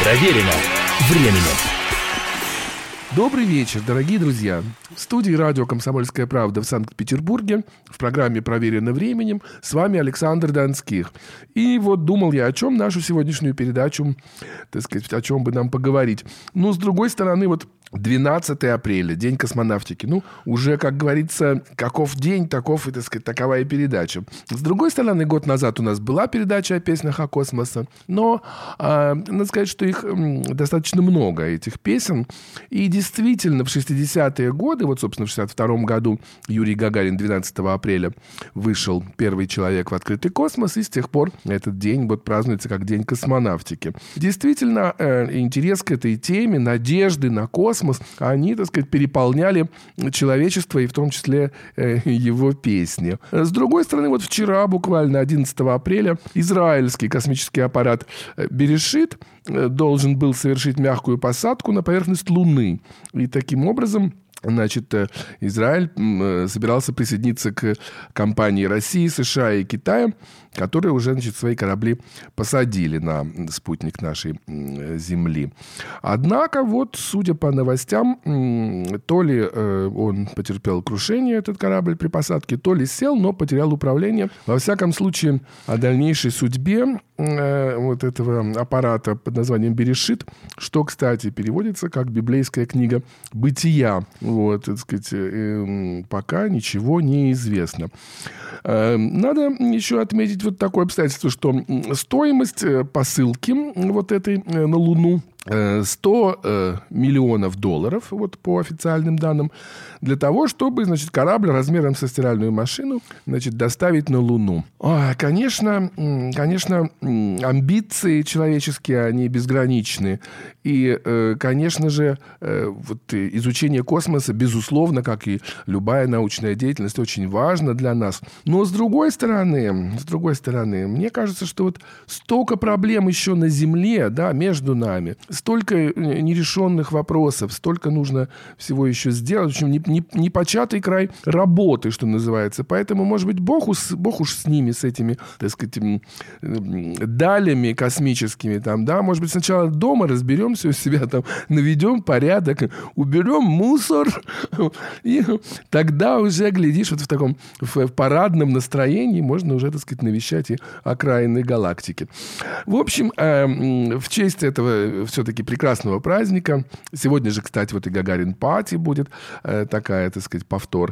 Проверено временем. Добрый вечер, дорогие друзья. В студии радио «Комсомольская правда» в Санкт-Петербурге в программе «Проверено временем» с вами Александр Донских. И вот думал я, о чем нашу сегодняшнюю передачу, так сказать, о чем бы нам поговорить. Ну, с другой стороны, вот 12 апреля, День космонавтики. Ну, уже, как говорится, каков день, таков и, так сказать, такова и передача. С другой стороны, год назад у нас была передача о песнях о космосе, но надо сказать, что их достаточно много, этих песен. И действительно, в 60-е годы, вот, собственно, в 62-м году Юрий Гагарин 12 апреля вышел первый человек в открытый космос, и с тех пор этот день вот празднуется как День космонавтики. Действительно, интерес к этой теме, надежды на космос, они, так сказать, переполняли человечество, и в том числе его песни. С другой стороны, вот вчера, буквально 11 апреля, израильский космический аппарат «Берешит» должен был совершить мягкую посадку на поверхность Луны. И таким образом, значит, Израиль собирался присоединиться к компании России, США и Китая, которые уже, значит, свои корабли посадили на спутник нашей Земли. Однако, вот, судя по новостям, то ли он потерпел крушение, этот корабль, при посадке, то ли сел, но потерял управление. Во всяком случае, о дальнейшей судьбе вот этого аппарата под названием «Берешит», что, кстати, переводится как библейская книга «Бытия». Вот, так сказать, пока ничего не известно. Надо еще отметить вот такое обстоятельство, что стоимость посылки вот этой на Луну 100 миллионов долларов, вот по официальным данным, для того, чтобы, значит, корабль размером со стиральную машину, значит, доставить на Луну. Конечно, амбиции человеческие, они безграничны. И, конечно же, вот изучение космоса, безусловно, как и любая научная деятельность, очень важно для нас. Но с другой стороны, мне кажется, что вот столько проблем еще на Земле, да, между нами, столько нерешенных вопросов, столько нужно всего еще сделать. В общем, непочатый край работы, что называется. Поэтому, может быть, Бог уж с ними, с этими, так сказать, далями космическими. Там, да? Может быть, сначала дома разберемся у себя, там, наведем порядок, уберем мусор. И тогда уже, глядишь, вот в таком в парадном настроении можно уже, так сказать, навещать и окраины галактики. В общем, в честь этого все-таки прекрасного праздника. Сегодня же, кстати, вот и Гагарин-пати будет, такая, так сказать, повтор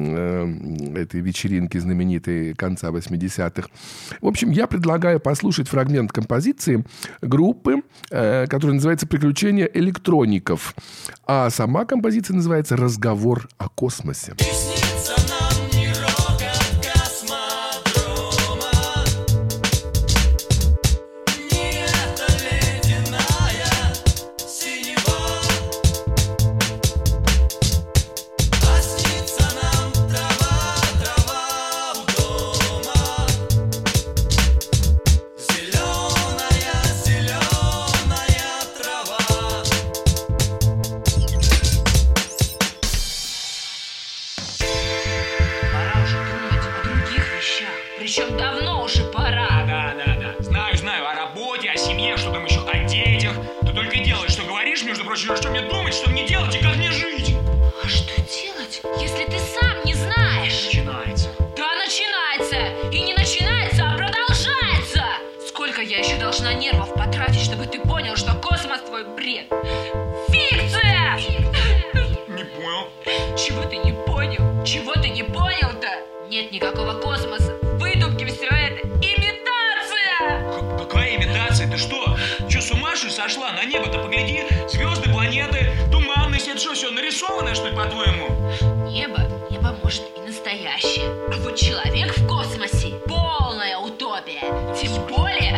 этой вечеринки знаменитой конца 80-х. В общем, я предлагаю послушать фрагмент композиции группы, которая называется «Приключения электроников». А сама композиция называется «Разговор о космосе». Причем давно уже пора. Да. Знаю. О работе, о семье, что там еще, о детях. Ты только делаешь, что говоришь, между прочим, что мне думать, что мне делать и как мне жить. А что делать, если ты сам не знаешь? Начинается. Да, начинается. И не начинается, а продолжается. Сколько я еще должна нервов потратить, чтобы ты понял, что космос твой бред? Фикция! Не понял. Чего ты не понял? Чего ты не понял-то? Нет никакого космоса. Выдумки все это. Имитация! Какая имитация? Ты что? Че, с ума что ли сошла? На небо-то погляди. Звезды, планеты, туманность. Это что, все нарисованное, что ли, по-твоему? Небо может и настоящее. А вот человек в космосе — полная утопия. Тем более...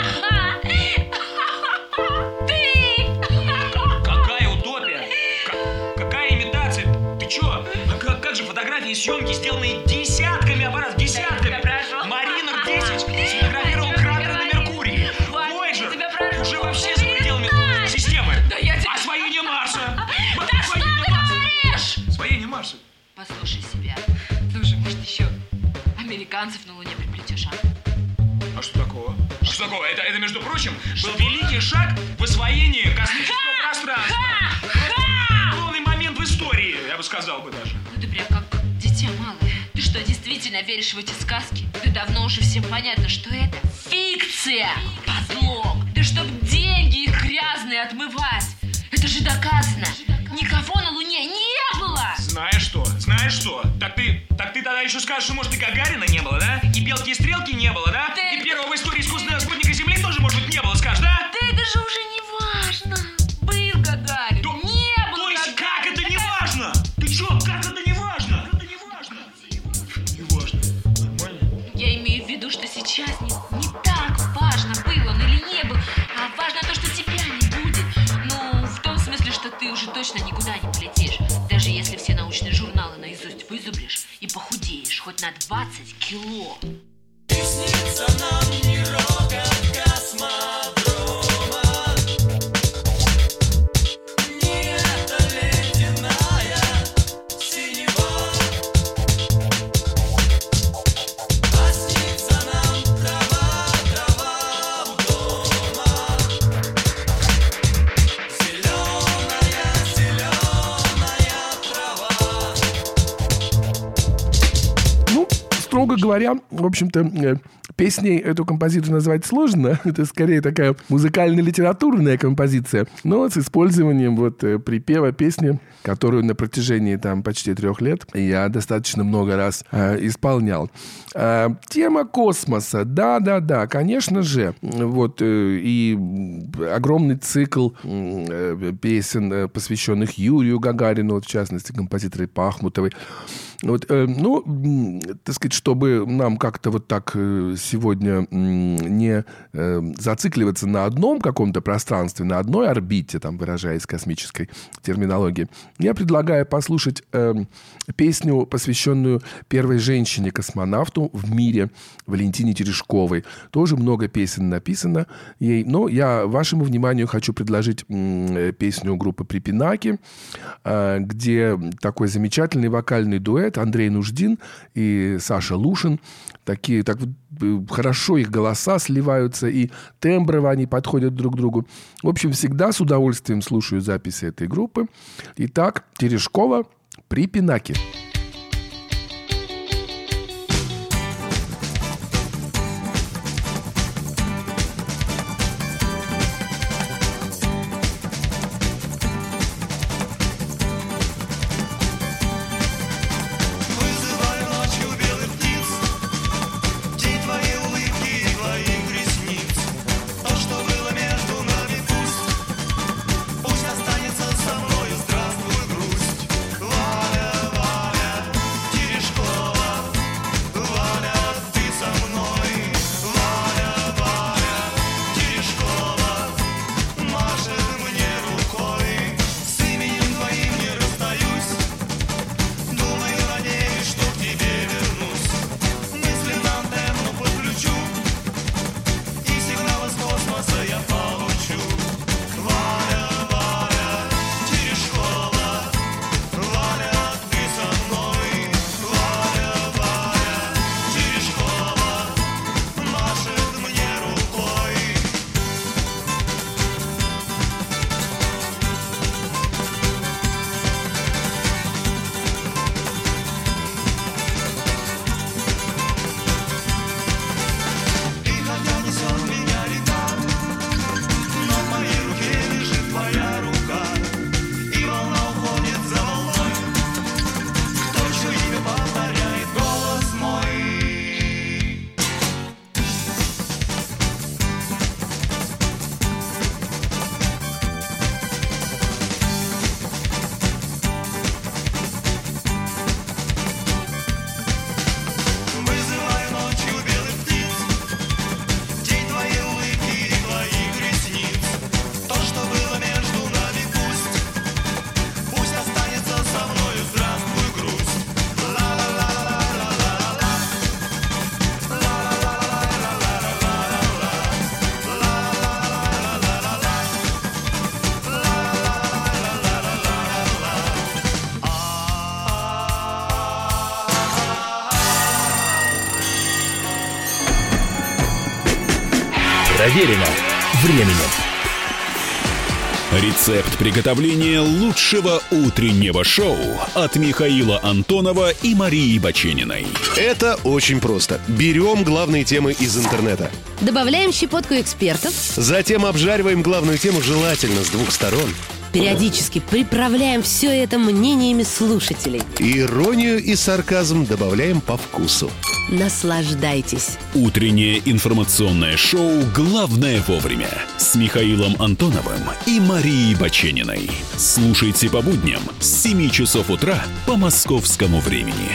Ты! Какая утопия? Какая имитация? Ты че? Как же фотографии и съемки, сделанные десятками аппаратов, десятками? Маринер 10 сфотографировал кратеры на Меркурии. Voyager уже вообще за пределами системы. Освоение Марса. Да что ты говоришь? Освоение Марса. Послушай себя. Слушай, может, еще американцев на Луне приплетешь, а? А что такого? что такого? Это, между прочим, был великий шаг в освоении космического пространства. Полный момент в истории, я бы сказал бы даже. Ну ты прям как дитя малое. Ты что, действительно веришь в эти сказки? Да давно уже всем понятно, что это фикция, подлог. Да чтоб деньги их грязные отмывать. Это же доказано. Никого на Луне не было. Знаешь что? Так ты тогда еще скажешь, что, может, и Гагарина не было, да? И Белки и Стрелки не было, да? И первого в истории искусственного спутника Земли тоже, может быть, не было, скажешь, да? Да это же уже не важно. Был Гагарин, не был. То есть Гагарин. как это не важно? Ты чё, как это не важно? Не важно. Нормально? Я имею в виду, что сейчас не так важно, был он или не был, а важно то, что тебя не будет. Ну, в том смысле, что ты уже точно никуда не полетишь. Даже если все научные журналы наизусть вызубришь и похудеешь хоть на 20 кило. И снится нам не рокот космодрома, не эта ледяная синева, а снится нам трава у дома, зеленая трава. Ну, строго говоря, в общем-то, песней эту композицию назвать сложно. Это скорее такая музыкально-литературная композиция, но с использованием вот припева песни, которую на протяжении там почти 3 лет я достаточно много раз исполнял. Тема космоса, да, конечно же. Вот и огромный цикл песен, посвященных Юрию Гагарину, вот, в частности, композиторы Пахмутовой. Вот, ну, так сказать, чтобы нам как-то вот так сегодня не зацикливаться на одном каком-то пространстве, на одной орбите, там, выражаясь космической терминологией, я предлагаю послушать песню, посвященную первой женщине-космонавту в мире, Валентине Терешковой. Тоже много песен написано ей, но я вашему вниманию хочу предложить песню группы «Припинаки», где такой замечательный вокальный дуэт Андрей Нуждин и Саша Лушин. Такие, так хорошо их голоса сливаются, и темброво они подходят друг к другу. В общем, всегда с удовольствием слушаю записи этой группы. Итак, Терешкова, «Припинаки». Вызываю ночью белых птиц, день твоей улыбки и твоих ресниц. То, что было между нами, пусть останется со мною. Здравствуй, грусть. Валя, Валя. Проверено временем. Рецепт приготовления лучшего утреннего шоу от Михаила Антонова и Марии Бачениной. Это очень просто. Берем главные темы из интернета. Добавляем щепотку экспертов. Затем обжариваем главную тему желательно с двух сторон. Периодически приправляем все это мнениями слушателей. Иронию и сарказм добавляем по вкусу. Наслаждайтесь. Утреннее информационное шоу «Главное вовремя» с Михаилом Антоновым и Марией Бачениной. Слушайте по будням с 7 часов утра по московскому времени.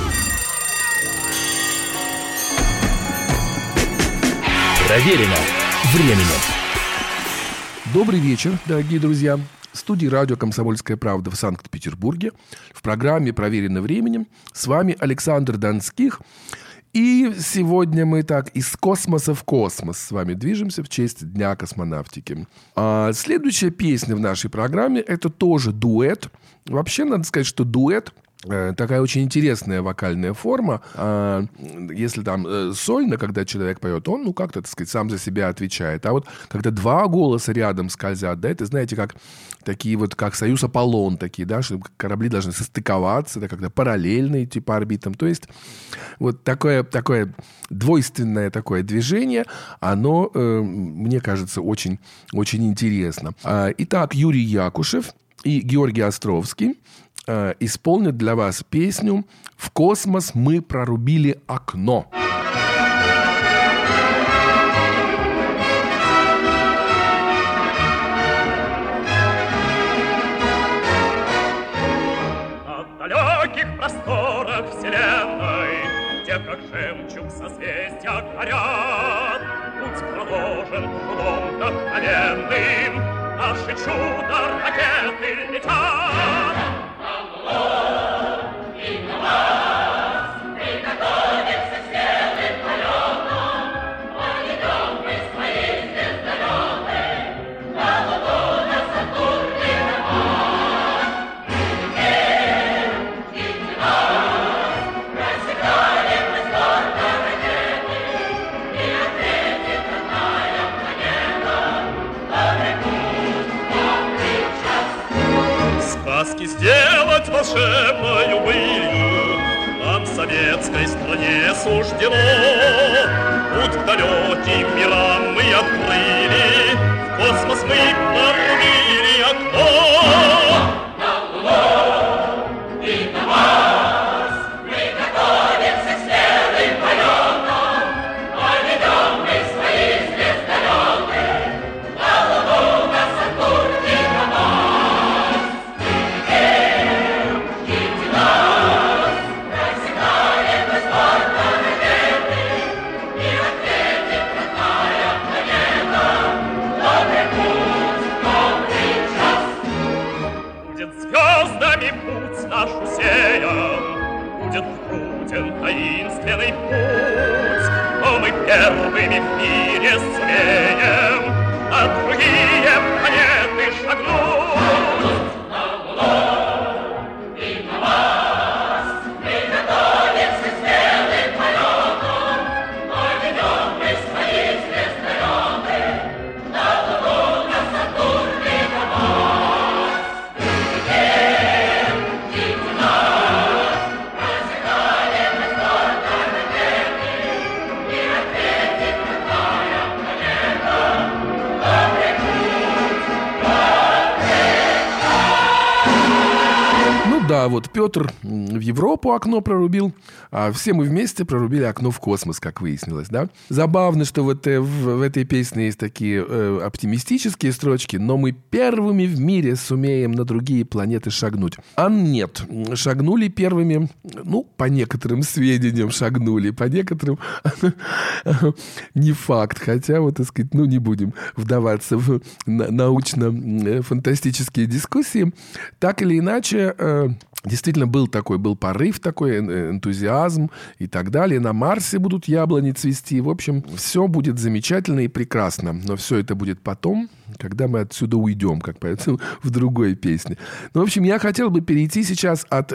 Проверено временем. Добрый вечер, дорогие друзья. В студии радио «Комсомольская правда» в Санкт-Петербурге. В программе «Проверено временем» с вами Александр Донских. И сегодня мы так из космоса в космос с вами движемся в честь Дня космонавтики. А следующая песня в нашей программе – это тоже дуэт. Вообще, надо сказать, что дуэт – такая очень интересная вокальная форма. Если там сольно, когда человек поет, он, как-то, так сказать, сам за себя отвечает. А вот когда два голоса рядом скользят, да, это, знаете, как такие вот, как Союз Аполлон такие, да, что корабли должны состыковаться, да, когда параллельно идти по орбитам. То есть вот такое двойственное такое движение, оно, мне кажется, очень, очень интересно. Итак, Юрий Якушев и Георгий Островский исполнят для вас песню «В космос мы прорубили окно». На далеких просторах вселенной, где как жемчуг созвездия горят, путь проложен трудом вдохновенным, наши чудо-ракеты летят. Сказки сделать волшебною былью нам, советской стране, суждено. Путь к далеким мирам мы открыли, в космос мы прорубили окно. На Луну и на Марс мы готовимся к смелым полетам, но ведем мы свои звездолеты на Луну, на Сатурн и на Марс. Наш усеян, будет труден таинственный путь, но мы первыми в мире сумеем на другие планеты шагнуть. На Луну и на Марс мы готовимся к смелым полетам, но ведем мы свои звездолеты на Луну, на Сатурн и на Марс. Да, вот Петр в Европу окно прорубил, а все мы вместе прорубили окно в космос, как выяснилось, да? Забавно, что в этой песне есть такие оптимистические строчки, но мы первыми в мире сумеем на другие планеты шагнуть. А нет, шагнули первыми, по некоторым сведениям шагнули, по некоторым не факт, хотя, вот, так сказать, не будем вдаваться в научно-фантастические дискуссии. Так или иначе, действительно был порыв такой, энтузиазм и так далее. На Марсе будут яблони цвести. В общем, все будет замечательно и прекрасно. Но все это будет потом. когда мы отсюда уйдем, как поется в другой песне. Ну, в общем, я хотел бы перейти сейчас от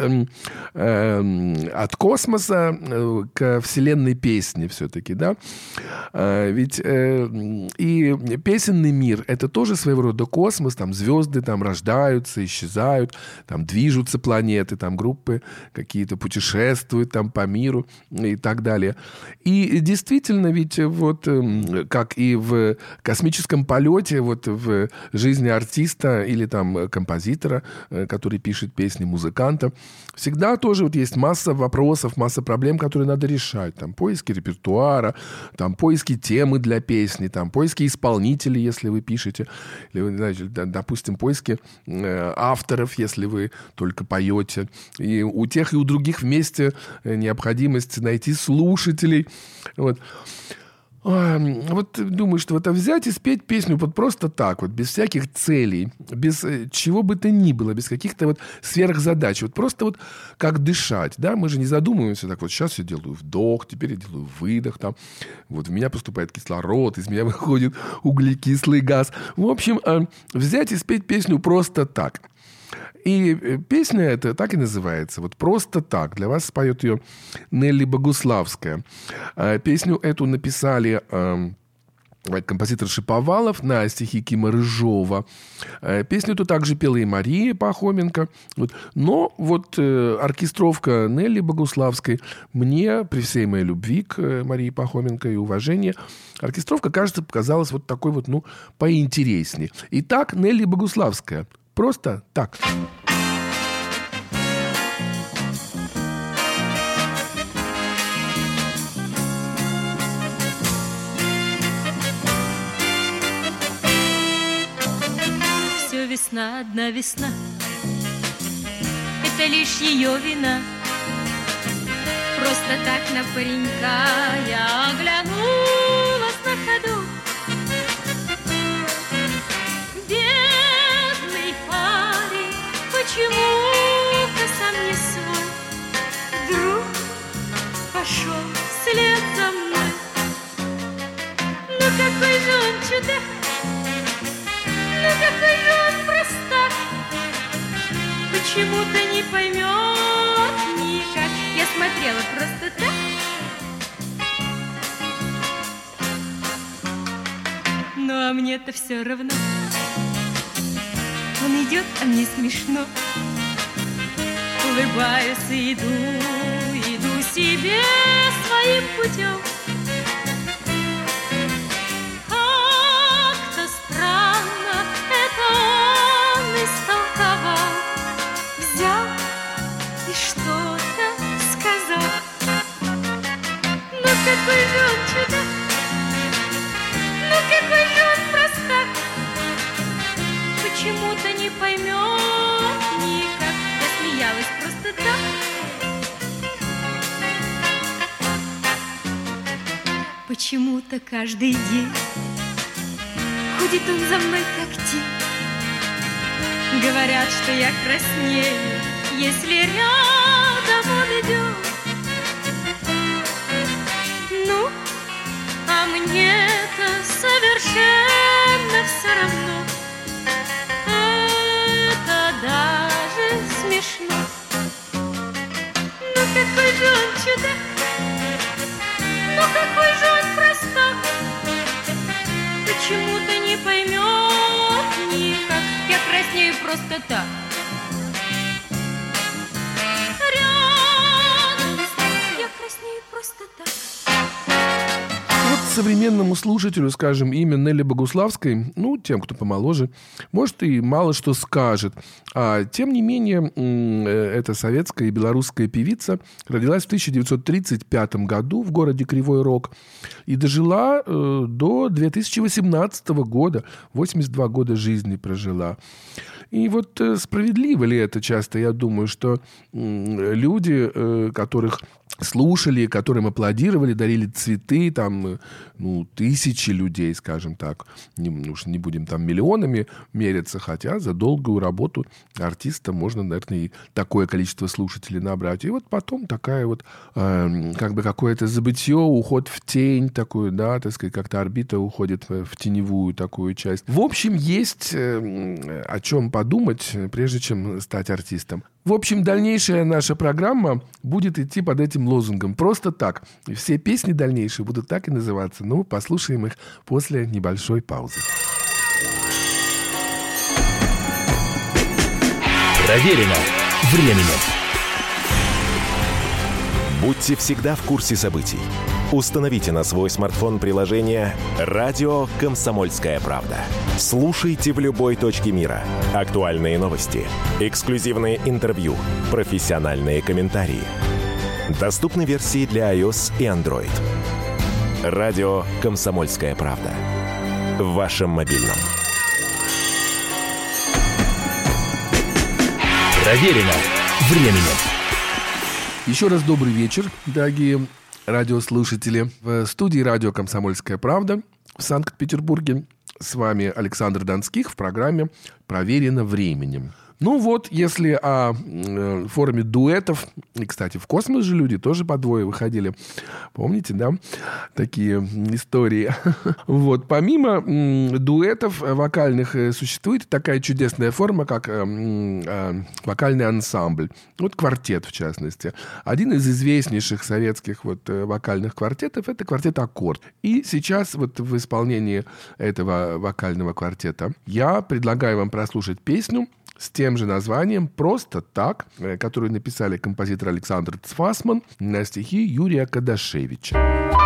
космоса к вселенной песни все-таки, да? Ведь и песенный мир — это тоже своего рода космос, там звезды там рождаются, исчезают, там движутся планеты, там группы какие-то путешествуют там по миру и так далее. И действительно, ведь вот как и в космическом полете, вот в жизни артиста или там композитора, который пишет песни, музыканта, всегда тоже вот есть масса вопросов, масса проблем, которые надо решать. Там поиски репертуара, там поиски темы для песни, там поиски исполнителей, если вы пишете, или, вы знаете, допустим, поиски авторов, если вы только поете. И у тех, и у других вместе необходимость найти слушателей. Вот. Вот думаю, что это взять и спеть песню вот просто так, вот, без всяких целей, без чего бы то ни было, без каких-то вот сверхзадач. Вот просто вот как дышать, да? Мы же не задумываемся так вот, сейчас я делаю вдох, теперь я делаю выдох, там, вот в меня поступает кислород, из меня выходит углекислый газ. В общем, взять и спеть песню просто так. И песня эта так и называется. Вот «Просто так». Для вас споет ее Нелли Богуславская. Песню эту написали композитор Шиповалов на стихи Кима Рыжова. Песню эту также пела и Мария Пахоменко. Вот. Но вот оркестровка Нелли Богуславской мне, при всей моей любви к Марии Пахоменко и уважении, оркестровка, кажется, показалась вот такой вот, ну, поинтереснее. Итак, Нелли Богуславская. Просто так. Все весна, одна весна, это лишь ее вина. Просто так на паренька я оглянулась на ходу. Почему-то сам не свой, вдруг пошел вслед за мной. Ну какой же он чудак, ну какой же он простак, почему-то не поймет никак. Я смотрела просто так. Ну а мне-то все равно. Он идет, а мне смешно. Улыбаюсь и иду себе своим путем. Как-то странно это он истолковал, взял и что-то сказал. Ну какой же он чудак, ну какой же он простак, почему-то не поймет никак. Я смеялась просто так. Почему-то каждый день ходит он за мной как тень. Говорят, что я краснею, если рядом он идет. Ну, а мне-то совершенно все равно. Даже смешно. Ну какой же он чудак, ну какой же он простак, почему-то не поймет никак. Я краснею просто так. Рядом с ним я краснею просто так. Вот современному слушателю, скажем, имя Нелли Богуславской, ну, тем, кто помоложе, может, и мало что скажет. А тем не менее, эта советская и белорусская певица родилась в 1935 году в городе Кривой Рог и дожила до 2018 года. 82 года жизни прожила. И вот справедливо ли это часто? Я думаю, что люди, которых слушали, которым аплодировали, дарили цветы, там, тысячи людей, скажем так. Уж не будем там миллионами мериться, хотя за долгую работу артиста можно, наверное, и такое количество слушателей набрать. И вот потом такая вот, как бы какое-то забытье, уход в тень такую, да, так сказать, как-то орбита уходит в теневую такую часть. В общем, есть о чем подумать, прежде чем стать артистом. В общем, дальнейшая наша программа будет идти под этим лозунгом. Просто так. И все песни дальнейшие будут так и называться. Послушаем их после небольшой паузы. Проверено временем. Будьте всегда в курсе событий. Установите на свой смартфон приложение «Радио Комсомольская правда». Слушайте в любой точке мира. Актуальные новости, эксклюзивные интервью, профессиональные комментарии. Доступны версии для iOS и Android. «Радио Комсомольская правда». В вашем мобильном. Проверено временем. Еще раз добрый вечер, дорогие радиослушатели. В студии радио «Комсомольская правда» в Санкт-Петербурге. С вами Александр Донских в программе «Проверено временем». Если о форме дуэтов, и, кстати, в «Космос» же люди тоже по двое выходили. Помните, да? Такие истории. Помимо дуэтов вокальных существует такая чудесная форма, как вокальный ансамбль. Квартет, в частности. Один из известнейших советских вокальных квартетов – это квартет «Аккорд». И сейчас в исполнении этого вокального квартета я предлагаю вам прослушать песню с тем же названием «Просто так», которую написали композитор Александр Цфасман на стихи Юрия Кадашевича.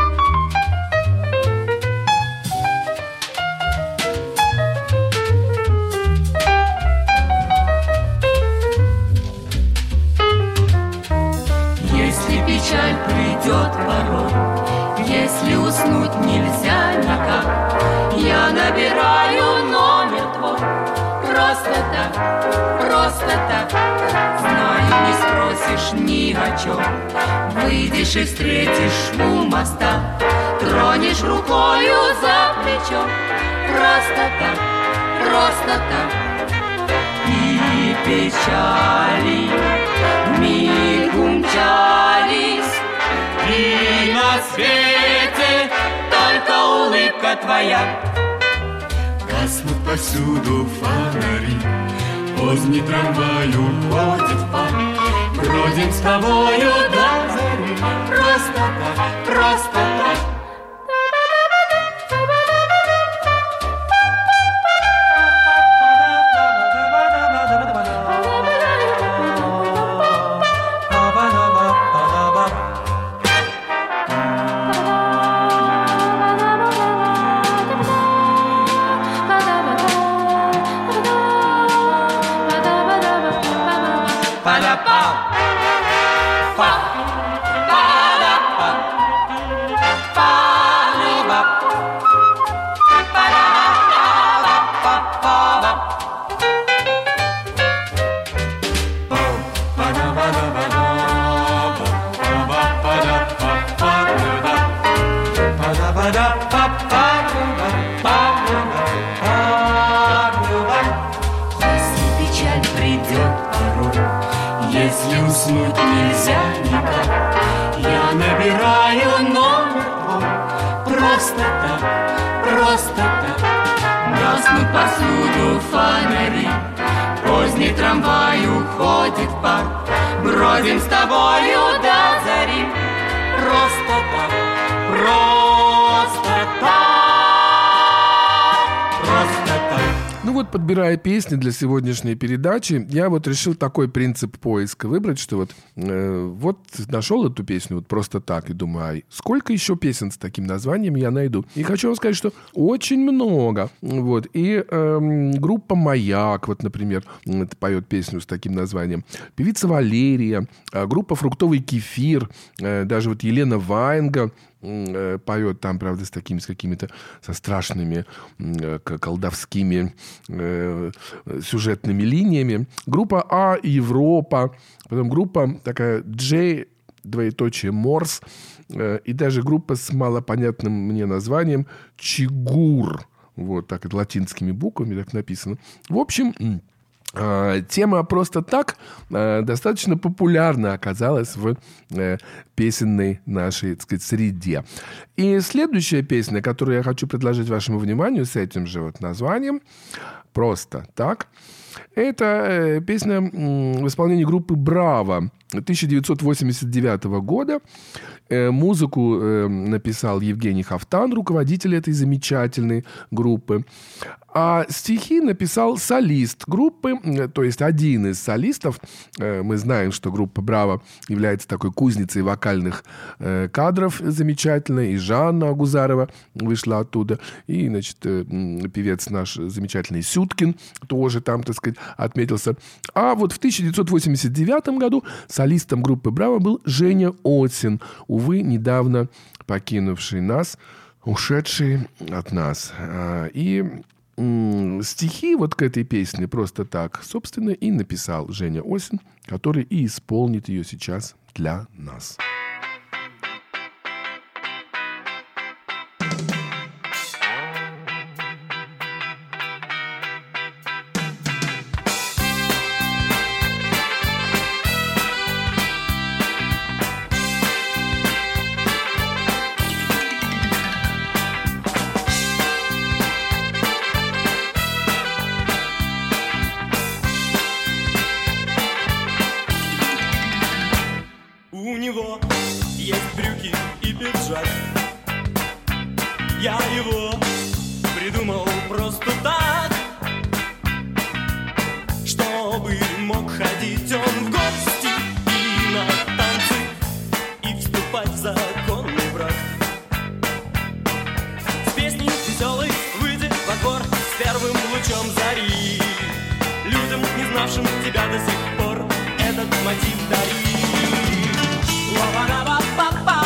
Если печаль придет порой, если уснуть нельзя никак, я набираю номер твой. Просто так, знаю, не спросишь ни о чем. Выйдешь и встретишь у моста, тронешь рукою за плечо. Просто так, и печали вмиг умчались, и на свете только улыбка твоя. Гаснут повсюду фонари, поздний трамвай уходит в парк. Бродим с тобою до зари, просто так. Повсюду фонари, поздний трамвай уходит в парк. Бродим с тобою до зари, просто так, просто так. Подбирая песни для сегодняшней передачи, я решил такой принцип поиска выбрать, что нашел эту песню просто так и думаю, сколько еще песен с таким названием я найду. И хочу вам сказать, что очень много. И группа «Маяк», например, поет песню с таким названием. Певица Валерия, группа «Фруктовый кефир», даже Елена Ваенга поет там, правда, с какими-то со страшными колдовскими сюжетными линиями. Группа А «Европа», потом группа такая двоеточие Морс, и даже группа с малопонятным мне названием Чигур. Вот так, это латинскими буквами так написано. В общем, тема «Просто так» достаточно популярна оказалась в песенной нашей, так сказать, среде. И следующая песня, которую я хочу предложить вашему вниманию с этим же вот названием «Просто так», это песня в исполнении группы «Браво» 1989 года. Музыку написал Евгений Хафтан, руководитель этой замечательной группы. А стихи написал солист группы, то есть один из солистов. Мы знаем, что группа «Браво» является такой кузницей вокальных кадров замечательной. И Жанна Агузарова вышла оттуда. И, значит, певец наш замечательный Сюткин тоже там, так сказать, отметился. А вот в 1989 году солистом группы «Браво» был Женя Отсин, увы, недавно покинувший нас, ушедший от нас. И стихи вот к этой песне «Просто так», собственно, и написал Женя Отсин, который и исполнит ее сейчас для нас. Я его придумал просто так, чтобы мог ходить он в гости и на танцы, и вступать в законный брак. С песней веселой выйди во двор с первым лучом зари, людям, не знавшим тебя до сих пор, этот мотив дари. Ла-ла-ла-ла-па-па.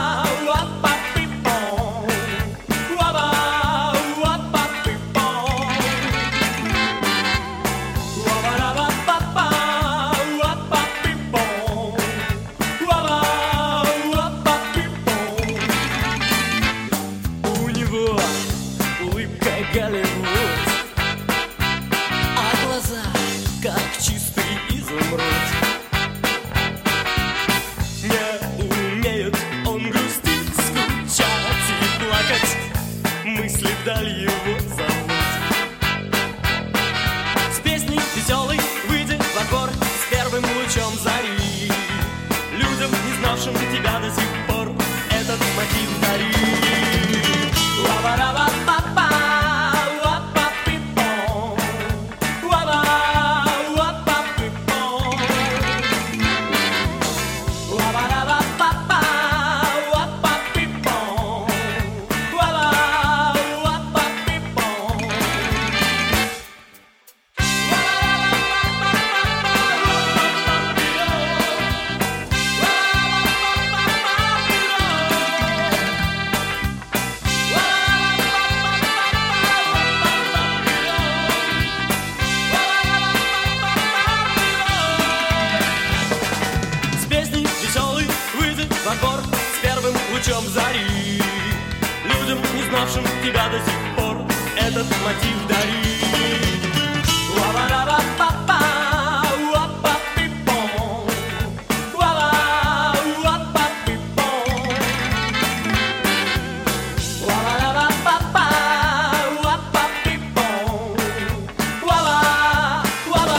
Тебя до сих пор этот мотив дари. Ла-ла-ла-ла-па-па, ла-па-пи-пом, ла-ла-ла-па-пи-пом, ла-ла-ла-ла-па-па, ла-па-пи-пом, ла-ла-ла-па-пи-пом. Лучом зари, людям, не знавшим тебя до сих пор, этот мотив дари. Ла-ла-ла-ла-па-па, ла-па-пи-пом, ла-ла-ла-па-пи-пом, ла-ла-ла-ла-па-па, ла-па-пи-пом, ла-ла-ла-ла.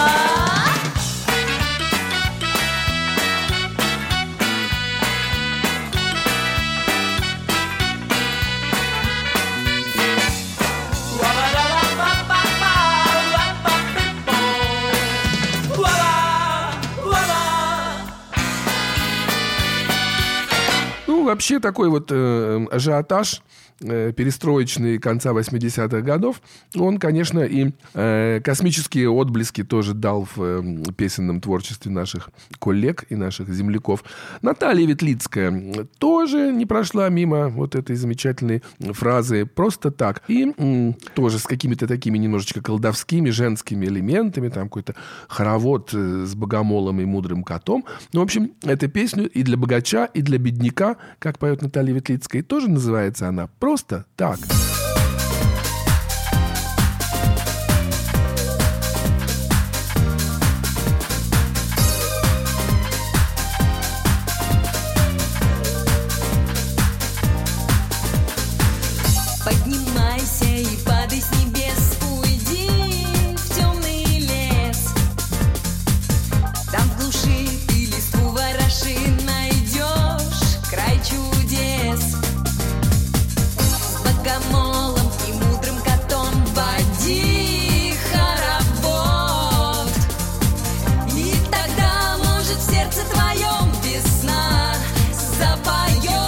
Вообще такой вот ажиотаж перестроечный конца 80-х годов, он, конечно, и космические отблески тоже дал в песенном творчестве наших коллег и наших земляков. Наталья Ветлицкая тоже не прошла мимо вот этой замечательной фразы «просто так». И тоже с какими-то такими немножечко колдовскими женскими элементами, там какой-то хоровод с богомолом и мудрым котом. Ну, в общем, эту песню и для богача, и для бедняка, как поет Наталья Ветлицкая, тоже называется она «Просто так». Поднимайся и падай с небес, уйди в темный лес. Там в глуши ты листву вороши, найдешь край чудес. С богомолом и мудрым котом води хоровод. И тогда, может, в сердце твоем весна запоет.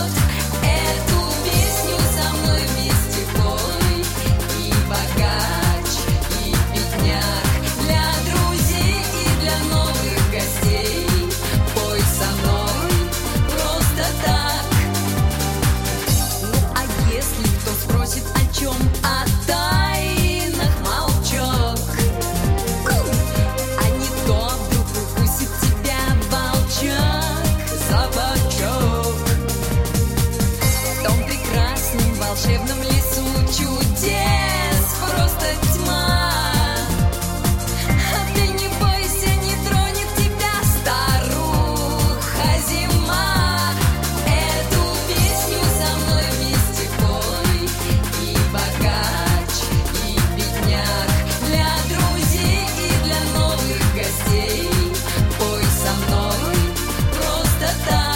В волшебном лесу чудес просто тьма. А ты не бойся, не тронет тебя старуха зима. Эту песню со мной вместе пой. И богач, и бедняк, для друзей и для новых гостей. Пой со мной просто так.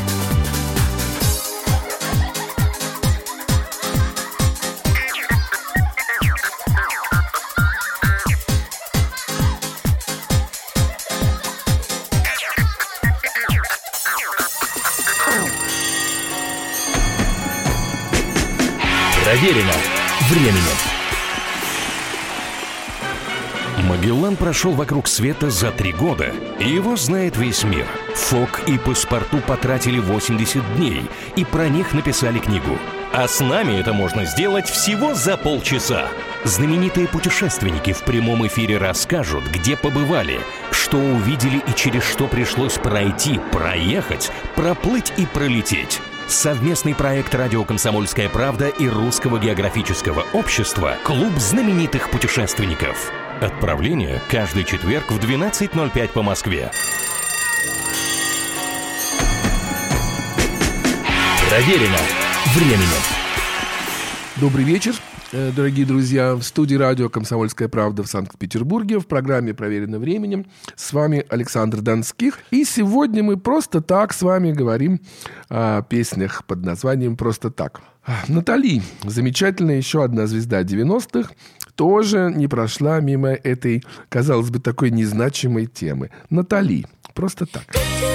Проверено временем. Магеллан прошел вокруг света за 3 года, и его знает весь мир. Фок и Паспарту потратили 80 дней, и про них написали книгу. А с нами это можно сделать всего за полчаса. Знаменитые путешественники в прямом эфире расскажут, где побывали, что увидели и через что пришлось пройти, проехать, проплыть и пролететь. Совместный проект «Радио Комсомольская правда» и Русского географического общества «Клуб знаменитых путешественников». Отправление каждый четверг в 12:05 по Москве. Проверено временем. Добрый вечер, дорогие друзья. В студии радио «Комсомольская правда» в Санкт-Петербурге в программе «Проверено временем». С вами Александр Донских. И сегодня мы просто так с вами говорим о песнях под названием «Просто так». Натали, замечательная еще одна звезда 90-х, тоже не прошла мимо этой, казалось бы, такой незначимой темы. Натали, «Просто так».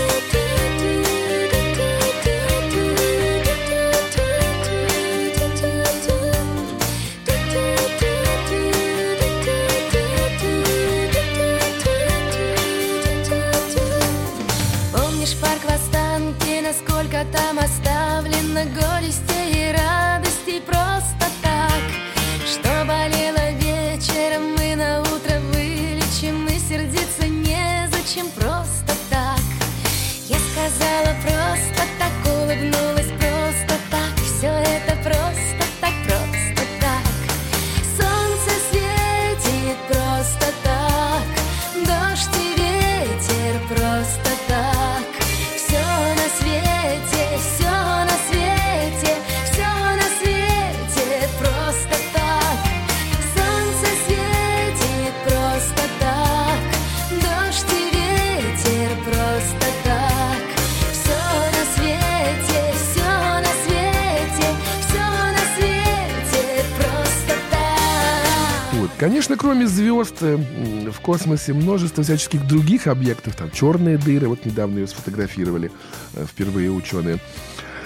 Сколько там оставлено горестей и радостей просто так. Что болело вечером, мы на утро вылечим, и сердиться незачем просто так. Я сказала просто так, улыбнулась просто так. Все это просто так, просто так. Солнце светит просто так, дождь и ветер просто так. Все на свете, все на свете, все на свете просто так. Солнце светит просто так, дождь и ветер просто так. Все на свете, все на свете, все на свете просто так. Вот. Конечно, кроме звезд в космосе множество всяческих других объектов. Там черные дыры, вот недавно ее сфотографировали впервые ученые.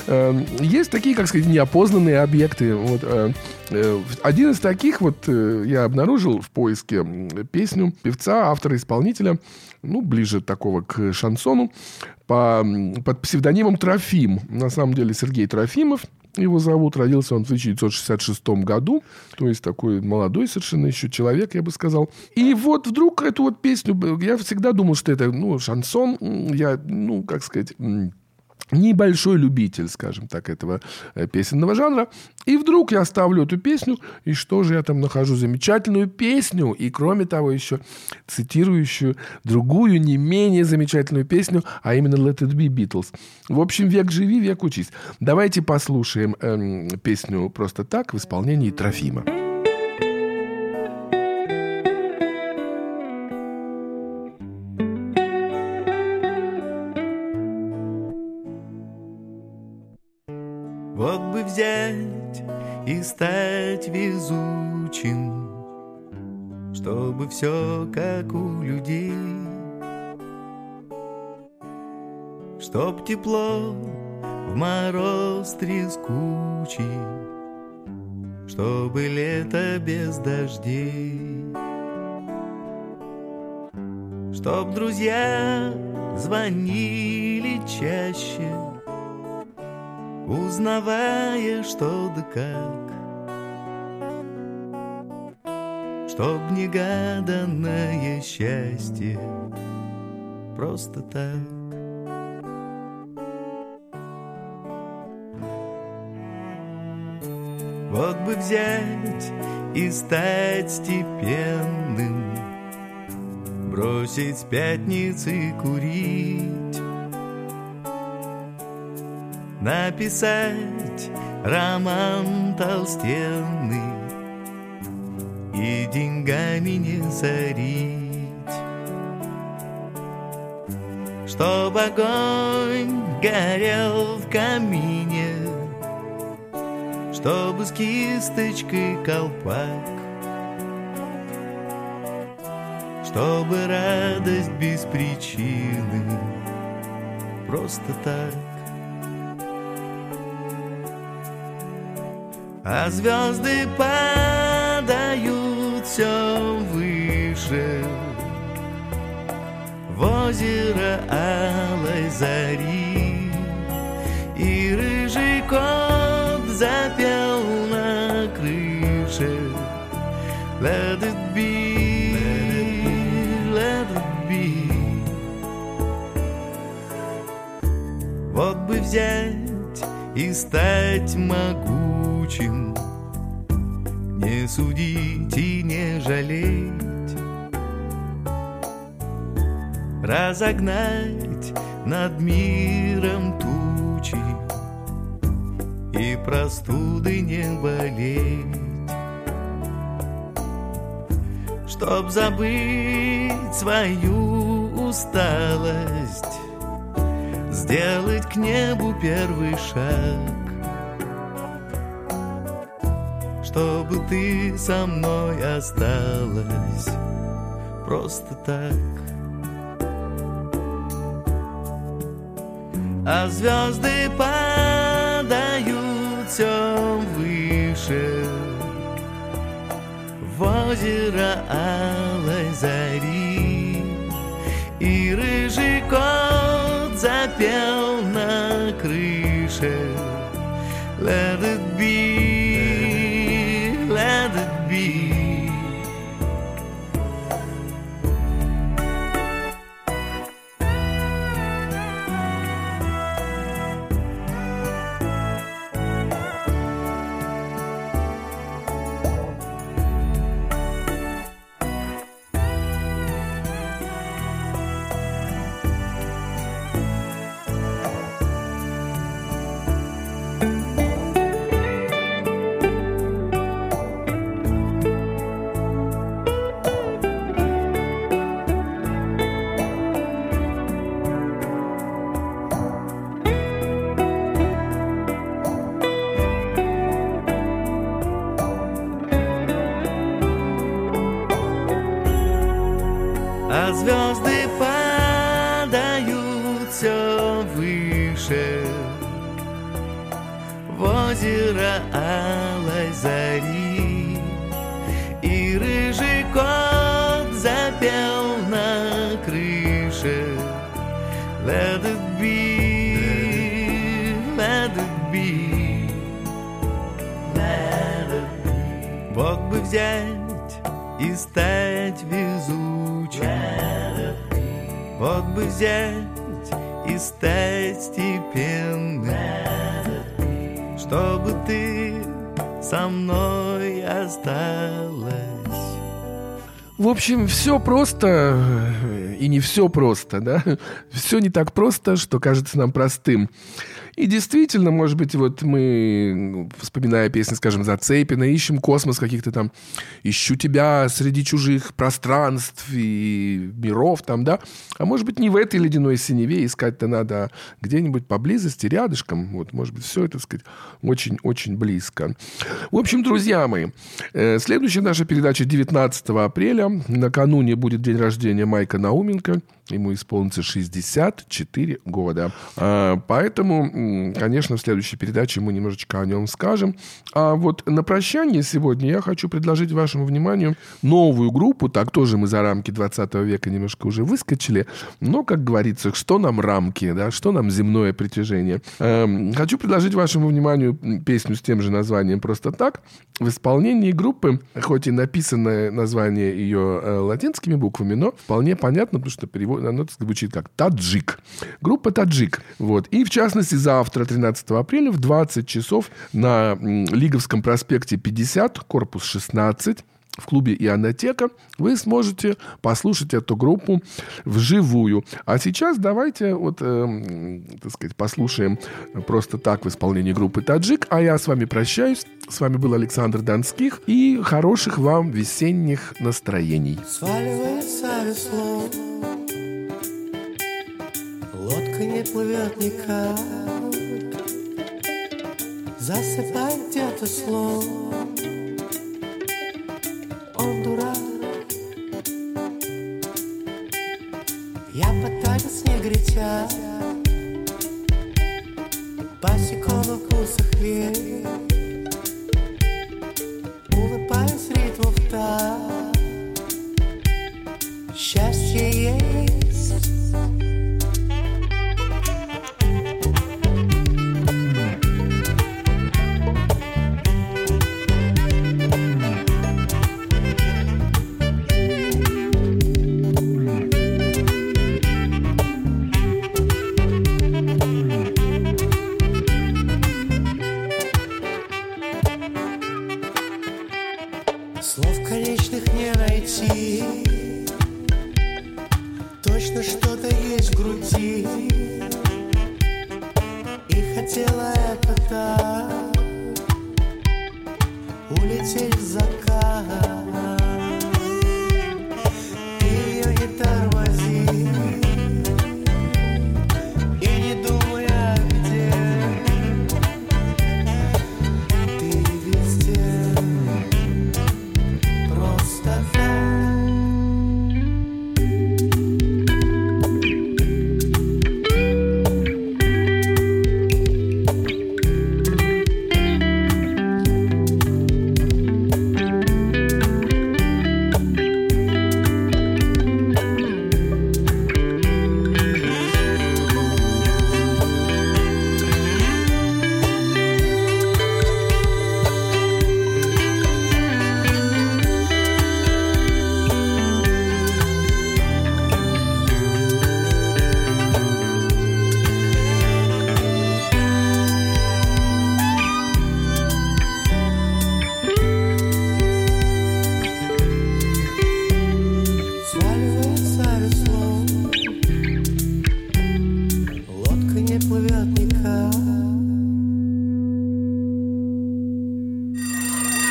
Есть такие, как сказать, неопознанные объекты. Вот, один из таких вот я обнаружил в поиске песню певца, автора, исполнителя, ну, ближе такого к шансону, под псевдонимом Трофим. На самом деле Сергей Трофимов его зовут. Родился он в 1966 году. То есть такой молодой совершенно еще человек, я бы сказал. И вот вдруг эту вот песню... Я всегда думал, что это, ну, шансон. Я, ну, как сказать... небольшой любитель, скажем так, этого песенного жанра. И вдруг я ставлю эту песню, и что же я там нахожу? Замечательную песню, и кроме того еще цитирующую другую, не менее замечательную песню, а именно «Let it be Beatles». В общем, век живи, век учись. Давайте послушаем песню «Просто так» в исполнении Трофима. Вот бы взять и стать везучим, чтобы все как у людей, чтоб тепло в мороз трескучий, чтобы лето без дождей, чтоб друзья звонили чаще, узнавая, что да как, чтоб негаданное счастье просто так. Вот бы взять и стать степенным, бросить с пятницы курить, написать роман толстенный и деньгами не сорить, чтоб огонь горел в камине, чтобы с кисточкой колпак, чтобы радость без причины просто так. А звезды падают все выше в озеро алой зари, и рыжий кот запел на крыше Let it be, let it be. Вот бы взять и стать могучим, не судить и не жалеть, разогнать над миром тучи и простуды не болеть, чтоб забыть свою усталость, сделать к небу первый шаг, чтобы ты со мной осталась просто так. А звезды падают все выше в озеро алой зари, и рыжий кот запел на крыше Let it be, let it be. А звезды падают все выше озера алой зари. И рыжий кот запел на крыше. Let it be, let it be, let it be. Мог бы взять и стать везучим, мог бы взять и стать степенным, чтобы ты со мной осталась. В общем, все просто и не все просто, да? Все не так просто, что кажется нам простым. И действительно, может быть, вот мы, вспоминая песни, скажем, Зацепина, ищем космос каких-то там, ищу тебя среди чужих пространств и миров там, да? А может быть, не в этой ледяной синеве искать-то надо, а где-нибудь поблизости, рядышком. Вот, может быть, все это, так сказать, очень-очень близко. В общем, друзья мои, следующая наша передача 19 апреля. Накануне будет день рождения Майка Науменко. Ему исполнится 64 года. Поэтому, конечно, в следующей передаче мы немножечко о нем скажем. А вот на прощание сегодня я хочу предложить вашему вниманию новую группу. Так, тоже мы за рамки 20 века немножко уже выскочили. Но, как говорится, что нам рамки, да, что нам земное притяжение. Хочу предложить вашему вниманию песню с тем же названием «Просто так». В исполнении группы, хоть и написано название ее латинскими буквами, но вполне понятно, потому что перевод оно звучит как «Таджик». Группа «Таджик». Вот. И, в частности, завтра, 13 апреля, в 20 часов на Лиговском проспекте 50, корпус 16, в клубе «Ионотека» вы сможете послушать эту группу вживую. А сейчас давайте вот, так сказать, послушаем «Просто так» в исполнении группы «Таджик». А я с вами прощаюсь. С вами был Александр Донских. И хороших вам весенних настроений. Сваливается весло, лодка не плывет никак, засыпает где-то слов. Он дурак. Я пытаюсь негритя, босиком на вкусах хлеб, улыбаюсь ритму в такт. Счастье есть. Слов конечных не найти, точно что-то есть в груди. И хотела я так улететь в закат. Ты ее не тормози и не думай о беде. Ты везде. Просто так.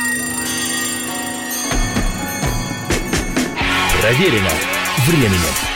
Проверено временем.